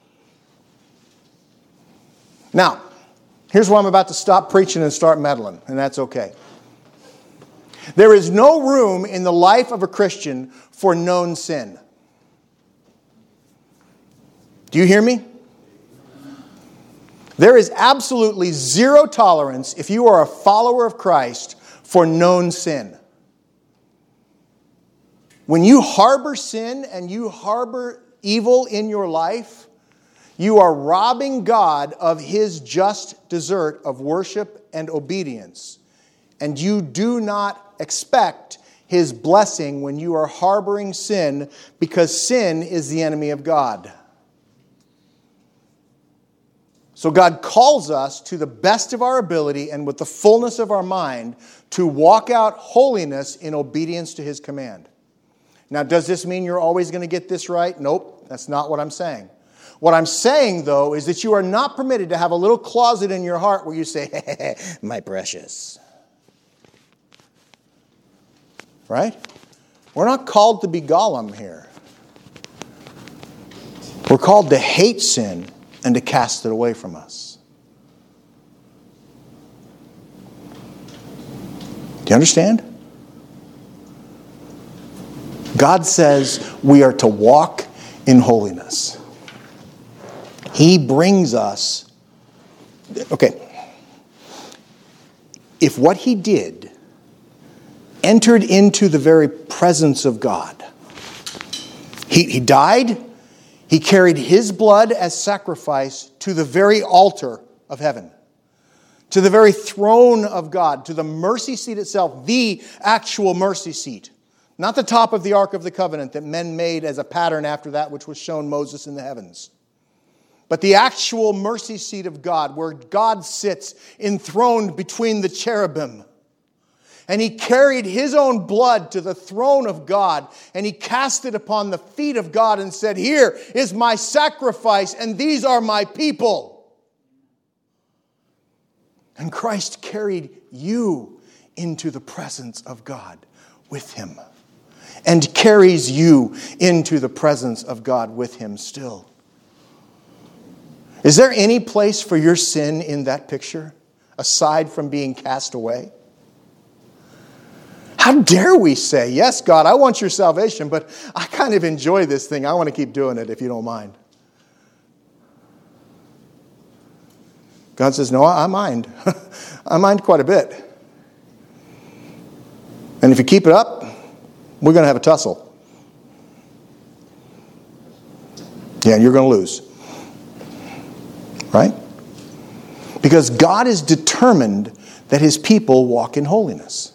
Now, here's where I'm about to stop preaching and start meddling, and that's okay. There is no room in the life of a Christian for known sin. Do you hear me? There is absolutely zero tolerance, if you are a follower of Christ, for known sin. When you harbor sin and you harbor evil in your life, you are robbing God of His just desert of worship and obedience. And you do not expect His blessing when you are harboring sin, because sin is the enemy of God. So God calls us to the best of our ability and with the fullness of our mind to walk out holiness in obedience to His command. Now, does this mean you're always going to get this right? Nope, that's not what I'm saying. What I'm saying, though, is that you are not permitted to have a little closet in your heart where you say, my precious. Right? We're not called to be Gollum here. We're called to hate sin and to cast it away from us. Do you understand? God says we are to walk in holiness. He brings us... Okay. If what He did entered into the very presence of God, He died... He carried His blood as sacrifice to the very altar of heaven, to the very throne of God, to the mercy seat itself, the actual mercy seat. Not the top of the Ark of the Covenant that men made as a pattern after that which was shown Moses in the heavens. But the actual mercy seat of God, where God sits enthroned between the cherubim. And He carried His own blood to the throne of God, and He cast it upon the feet of God and said, here is my sacrifice, and these are my people. And Christ carried you into the presence of God with Him, and carries you into the presence of God with Him still. Is there any place for your sin in that picture, aside from being cast away? How dare we say, yes, God, I want your salvation, but I kind of enjoy this thing. I want to keep doing it if you don't mind. God says, no, I mind. I mind quite a bit. And if you keep it up, we're going to have a tussle. Yeah, you're going to lose. Right? Because God is determined that His people walk in holiness.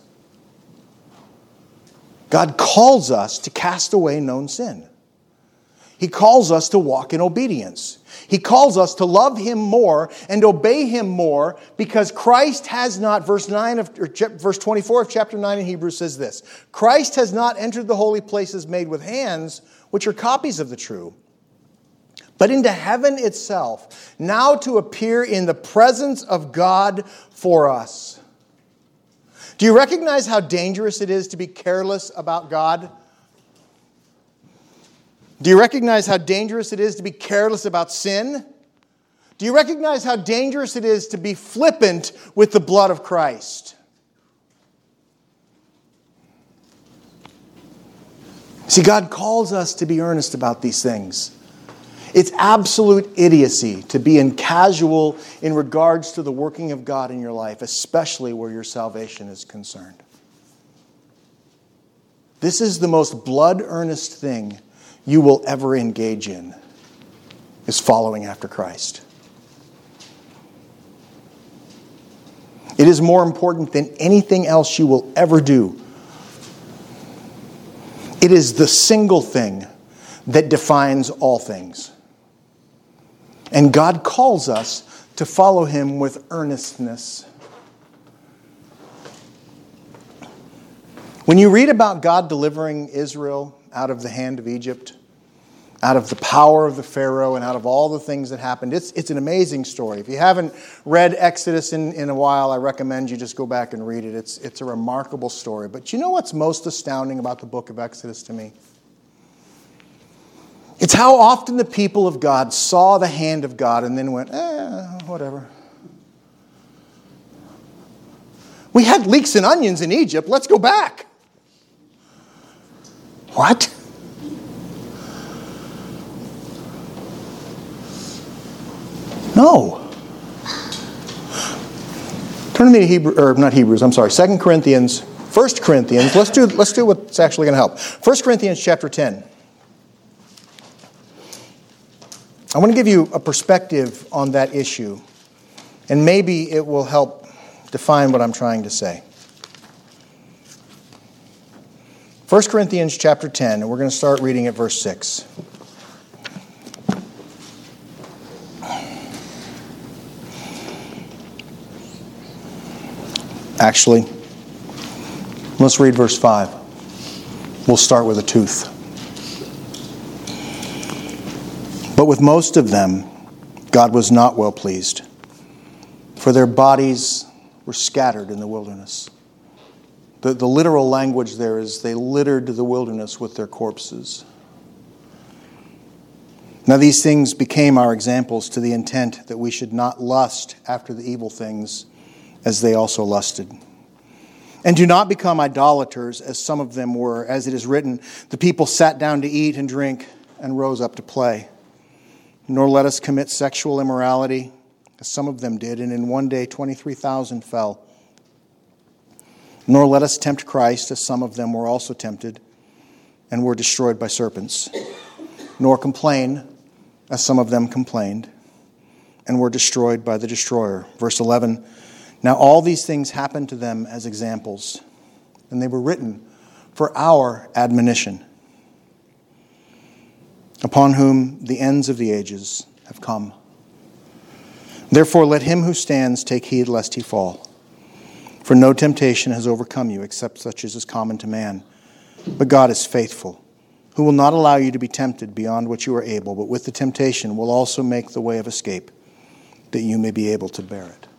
God calls us to cast away known sin. He calls us to walk in obedience. He calls us to love Him more and obey Him more because Christ has not, verse 24 of chapter 9 in Hebrews says this, Christ has not entered the holy places made with hands, which are copies of the true, but into heaven itself, now to appear in the presence of God for us. Do you recognize how dangerous it is to be careless about God? Do you recognize how dangerous it is to be careless about sin? Do you recognize how dangerous it is to be flippant with the blood of Christ? See, God calls us to be earnest about these things. It's absolute idiocy to be casual in regards to the working of God in your life, especially where your salvation is concerned. This is the most blood-earnest thing you will ever engage in, is following after Christ. It is more important than anything else you will ever do. It is the single thing that defines all things. And God calls us to follow Him with earnestness. When you read about God delivering Israel out of the hand of Egypt, out of the power of the Pharaoh, and out of all the things that happened, it's an amazing story. If you haven't read Exodus in a while, I recommend you just go back and read it. It's a remarkable story. But you know what's most astounding about the book of Exodus to me? It's how often the people of God saw the hand of God and then went, whatever. We had leeks and onions in Egypt. Let's go back. What? No. Turn to me to 2 Corinthians, 1 Corinthians. Let's do what's actually going to help. 1 Corinthians chapter 10. I want to give you a perspective on that issue, and maybe it will help define what I'm trying to say. 1 Corinthians chapter 10, and we're going to start reading at verse 6. Actually, let's read verse 5. We'll start with a tooth. But with most of them, God was not well pleased, for their bodies were scattered in the wilderness. The literal language there is they littered the wilderness with their corpses. Now these things became our examples to the intent that we should not lust after the evil things as they also lusted. And do not become idolaters as some of them were. As it is written, the people sat down to eat and drink and rose up to play. Nor let us commit sexual immorality, as some of them did, and in one day 23,000 fell. Nor let us tempt Christ, as some of them were also tempted, and were destroyed by serpents. Nor complain, as some of them complained, and were destroyed by the destroyer. Verse 11, now all these things happened to them as examples, and they were written for our admonition, upon whom the ends of the ages have come. Therefore let him who stands take heed lest he fall. For no temptation has overcome you except such as is common to man. But God is faithful, who will not allow you to be tempted beyond what you are able, but with the temptation will also make the way of escape, that you may be able to bear it.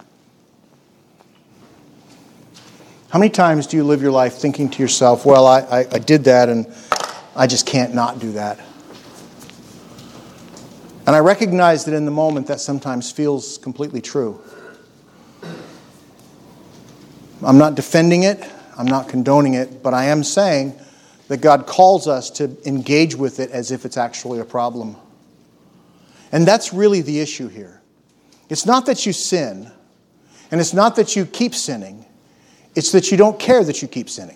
How many times do you live your life thinking to yourself, well, I did that and I just can't not do that? And I recognize that in the moment that sometimes feels completely true. I'm not defending it, I'm not condoning it, but I am saying that God calls us to engage with it as if it's actually a problem. And that's really the issue here. It's not that you sin, and it's not that you keep sinning, it's that you don't care that you keep sinning.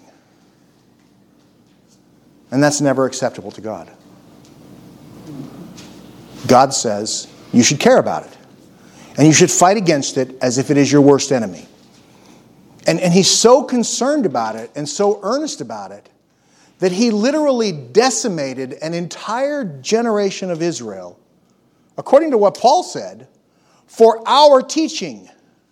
And that's never acceptable to God. God says you should care about it. And you should fight against it as if it is your worst enemy. And he's so concerned about it and so earnest about it that he literally decimated an entire generation of Israel, according to what Paul said, for our teaching.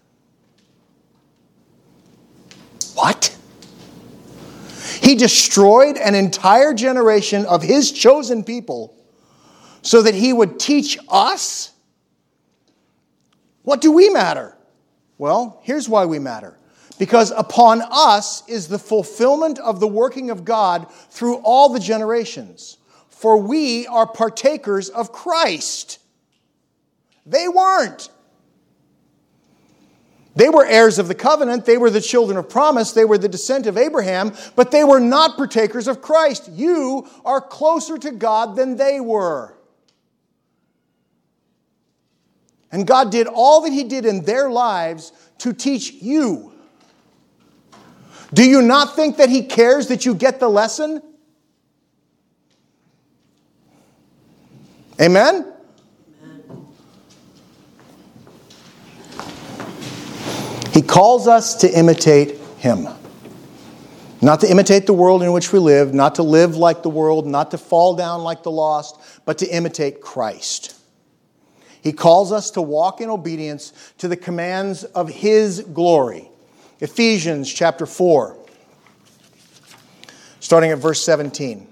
What? He destroyed an entire generation of his chosen people so that he would teach us? What do we matter? Well, here's why we matter. Because upon us is the fulfillment of the working of God through all the generations. For we are partakers of Christ. They weren't. They were heirs of the covenant. They were the children of promise. They were the descent of Abraham. But they were not partakers of Christ. You are closer to God than they were. And God did all that He did in their lives to teach you. Do you not think that He cares that you get the lesson? Amen? He calls us to imitate Him. Not to imitate the world in which we live, not to live like the world, not to fall down like the lost, but to imitate Christ. He calls us to walk in obedience to the commands of His glory. Ephesians chapter 4, starting at verse 17.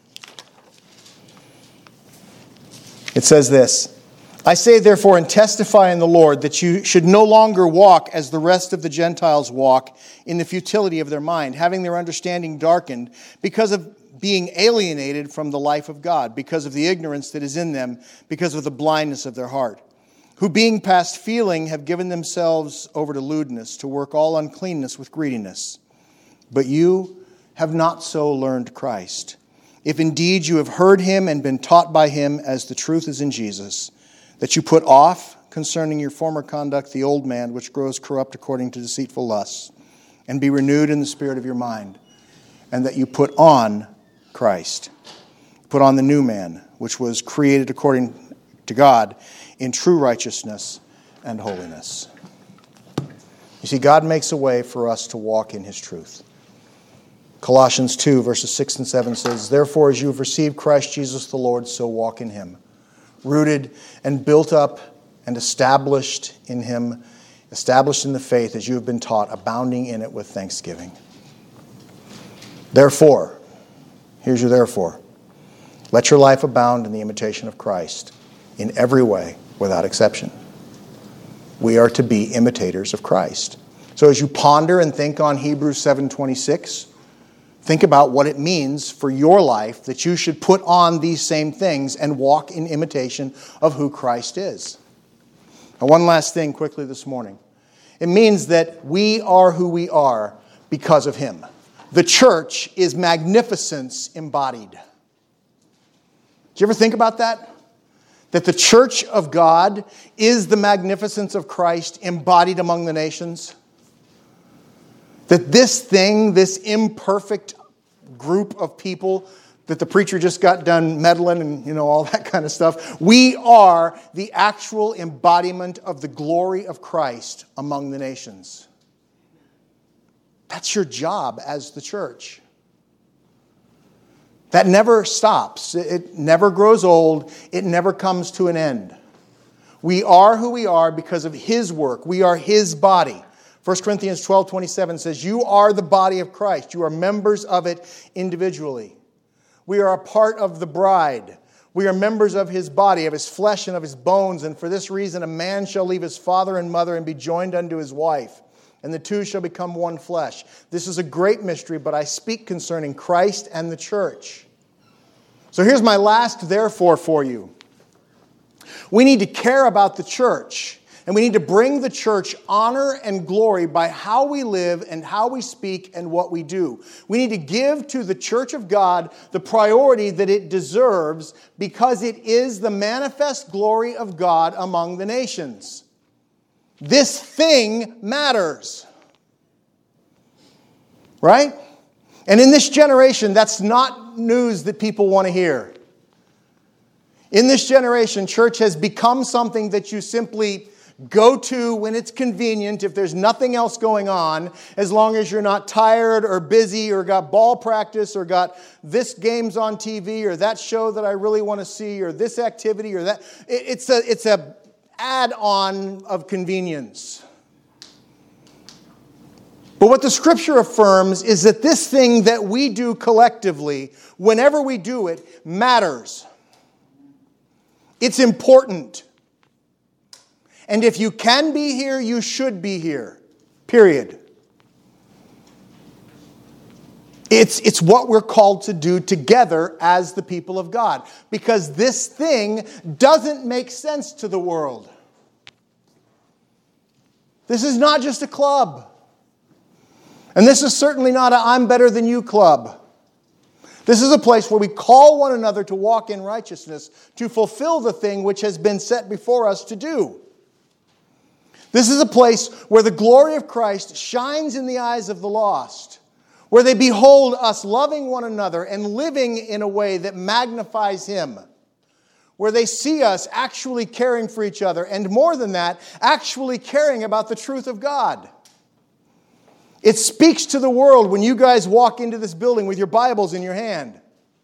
It says this, I say therefore and testify in the Lord that you should no longer walk as the rest of the Gentiles walk in the futility of their mind, having their understanding darkened because of being alienated from the life of God, because of the ignorance that is in them, because of the blindness of their heart, who being past feeling have given themselves over to lewdness, to work all uncleanness with greediness. But you have not so learned Christ. If indeed you have heard Him and been taught by Him, as the truth is in Jesus, that you put off concerning your former conduct the old man, which grows corrupt according to deceitful lusts, and be renewed in the spirit of your mind, and that you put on Christ. Put on the new man, which was created according to God in true righteousness and holiness. You see, God makes a way for us to walk in His truth. Colossians 2, verses 6 and 7 says, Therefore, as you have received Christ Jesus the Lord, so walk in Him, rooted and built up and established in Him, established in the faith as you have been taught, abounding in it with thanksgiving. Therefore, here's your therefore, let your life abound in the imitation of Christ in every way, without exception. We are to be imitators of Christ. So as you ponder and think on Hebrews 7:26, think about what it means for your life that you should put on these same things and walk in imitation of who Christ is. Now, one last thing quickly this morning. It means that we are who we are because of Him. The church is magnificence embodied. Did you ever think about that? That the church of God is the magnificence of Christ embodied among the nations? That this thing, this imperfect group of people that the preacher just got done meddling and all that kind of stuff, we are the actual embodiment of the glory of Christ among the nations. That's your job as the church. That never stops. It never grows old. It never comes to an end. We are who we are because of His work. We are His body. 1 Corinthians 12:27 says, You are the body of Christ. You are members of it individually. We are a part of the bride. We are members of His body, of His flesh and of His bones. And for this reason, a man shall leave his father and mother and be joined unto his wife, and the two shall become one flesh. This is a great mystery, but I speak concerning Christ and the church. So here's my last therefore for you. We need to care about the church, and we need to bring the church honor and glory by how we live and how we speak and what we do. We need to give to the church of God the priority that it deserves because it is the manifest glory of God among the nations. This thing matters. Right? And in this generation, that's not news that people want to hear. In this generation, church has become something that you simply go to when it's convenient, if there's nothing else going on, as long as you're not tired or busy or got ball practice or got this game's on TV or that show that I really want to see or this activity or that. It's a add-on of convenience. But what the Scripture affirms is that this thing that we do collectively, whenever we do it, matters. It's important. And if you can be here, you should be here. Period. It's what we're called to do together as the people of God. Because this thing doesn't make sense to the world. This is not just a club. And this is certainly not a I'm better than you club. This is a place where we call one another to walk in righteousness, to fulfill the thing which has been set before us to do. This is a place where the glory of Christ shines in the eyes of the lost, where they behold us loving one another and living in a way that magnifies Him, where they see us actually caring for each other, and more than that, actually caring about the truth of God. It speaks to the world when you guys walk into this building with your Bibles in your hand.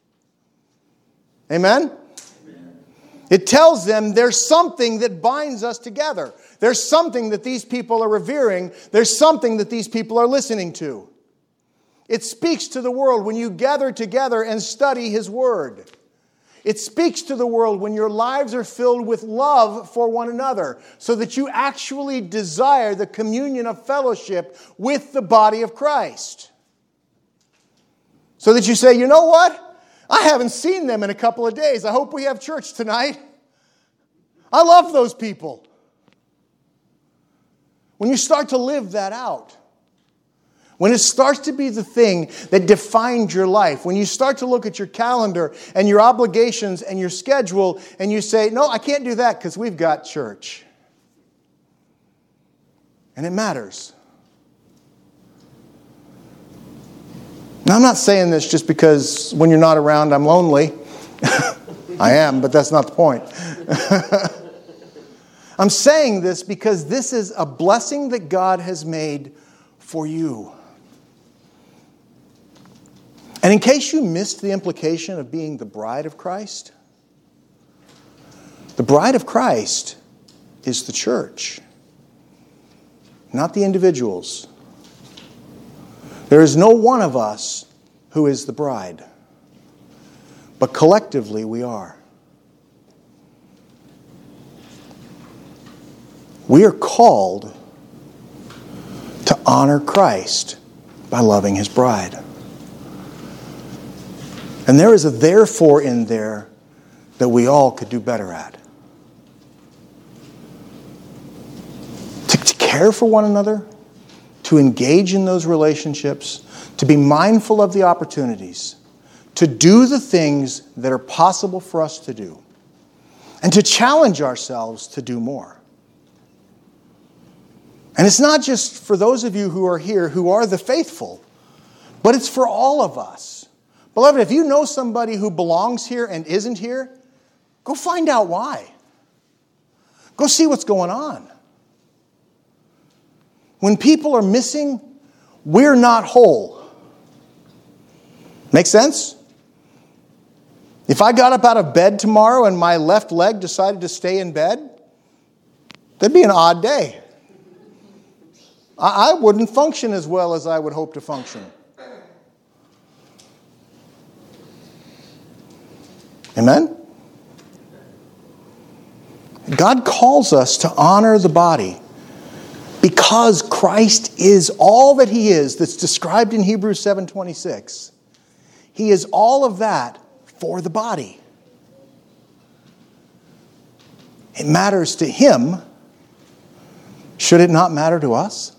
Amen? It tells them there's something that binds us together. There's something that these people are revering. There's something that these people are listening to. It speaks to the world when you gather together and study His Word. It speaks to the world when your lives are filled with love for one another, so that you actually desire the communion of fellowship with the body of Christ. So that you say, you know what? I haven't seen them in a couple of days. I hope we have church tonight. I love those people. When you start to live that out, when it starts to be the thing that defines your life, when you start to look at your calendar and your obligations and your schedule and you say, no, I can't do that because we've got church. And it matters. Now, I'm not saying this just because when you're not around, I'm lonely. I am, but that's not the point. I'm saying this because this is a blessing that God has made for you. And in case you missed the implication of being the bride of Christ, the bride of Christ is the church, not the individuals. There is no one of us who is the bride, but collectively we are. We are called to honor Christ by loving His bride. And there is a therefore in there that we all could do better at. To care for one another, to engage in those relationships, to be mindful of the opportunities, to do the things that are possible for us to do, and to challenge ourselves to do more. And it's not just for those of you who are here who are the faithful, but it's for all of us. Beloved, if you know somebody who belongs here and isn't here, go find out why. Go see what's going on. When people are missing, we're not whole. Make sense? If I got up out of bed tomorrow and my left leg decided to stay in bed, that'd be an odd day. I wouldn't function as well as I would hope to function. Amen? God calls us to honor the body because Christ is all that He is that's described in Hebrews 7:26. He is all of that for the body. It matters to Him. Should it not matter to us?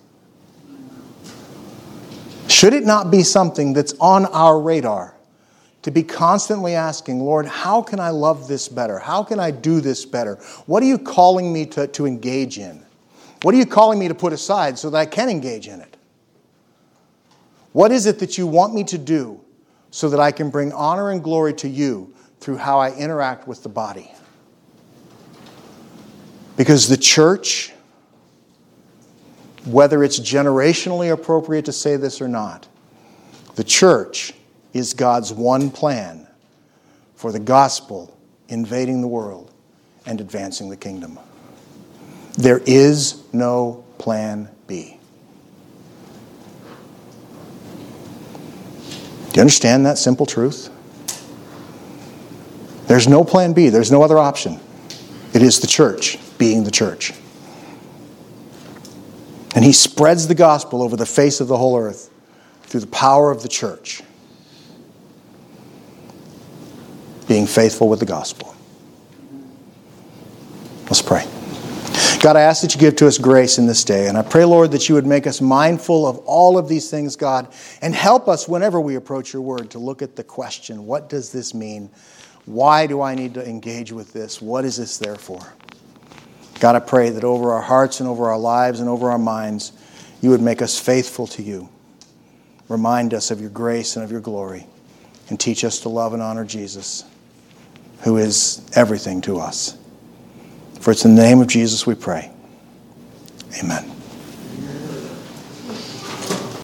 Should it not be something that's on our radar? To be constantly asking, Lord, how can I love this better? How can I do this better? What are you calling me to engage in? What are you calling me to put aside so that I can engage in it? What is it that you want me to do so that I can bring honor and glory to you through how I interact with the body. Because the church, whether it's generationally appropriate to say this or not, the church is God's one plan for the gospel invading the world and advancing the kingdom. There is no plan B. Do you understand that simple truth? There's no plan B. There's no other option. It is the church being the church. And he spreads the gospel over the face of the whole earth through the power of the church, being faithful with the gospel. Let's pray. God, I ask that you give to us grace in this day. And I pray, Lord, that you would make us mindful of all of these things, God, and help us whenever we approach your word to look at the question, what does this mean? Why do I need to engage with this? What is this there for? God, I pray that over our hearts and over our lives and over our minds, you would make us faithful to you. Remind us of your grace and of your glory, and teach us to love and honor Jesus, who is everything to us. For it's in the name of Jesus we pray. Amen.